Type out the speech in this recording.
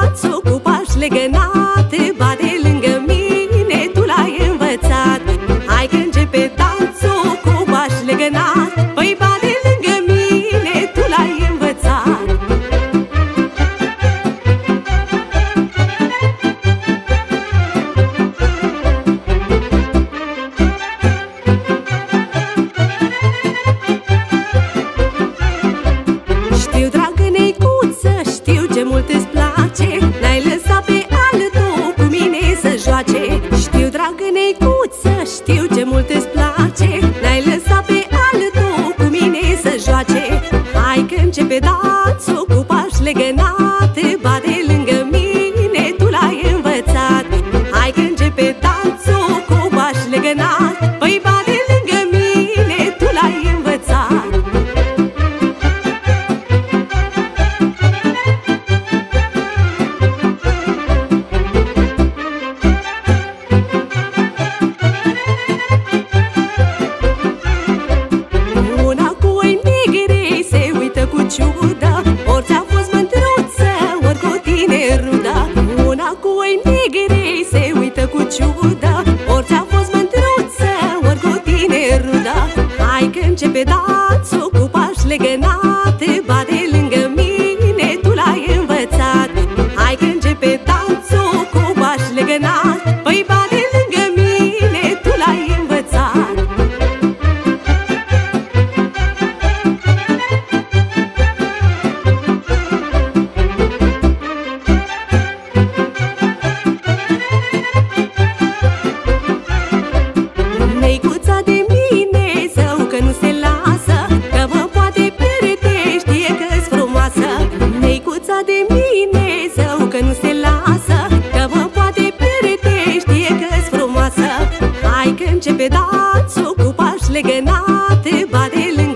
danțul cu pași legănate, bate lângă mine, tu l-ai învățat. Hai că începe danțul cu pași legănate, păi bate lângă mine, tu l-ai învățat. Știu, dragă neicuță, știu ce mult îți place, n-ai lăsat pe altul cu mine să joace. Știu, dragă neicuță, știu ce mult îți place, n-ai lăsat pe altul cu mine să joace. Hai că începe danțul cu pași legănate, bate lângă mine, tu l-ai învățat. Hai că începe danțul cu pași legănate, păi bate lângă mine, tu l-ai învățat. Una cu oi negre se uită cu ciudă, ori ți-a fost mândruță, ori cu tine rudă. Una cu oi negre se uită cu ciudă, ori ți-a fost mândruță, ori cu tine rudă. Hai că începe danțul cu pași legănate, bate lângă mine, tu l-ai învățat. Hai că începe danțul cu pași legănate, păi bate lângă mine, tu l-ai învățat. Neicuța de mine, zău că nu se lasă, că mă poate pierde, știe că-s frumoasă. Neicuța de mine, zău că nu se lasă, că mă poate pierde, știe că-s frumoasă. Hai că începe danțul cu pași legănate, bate lângă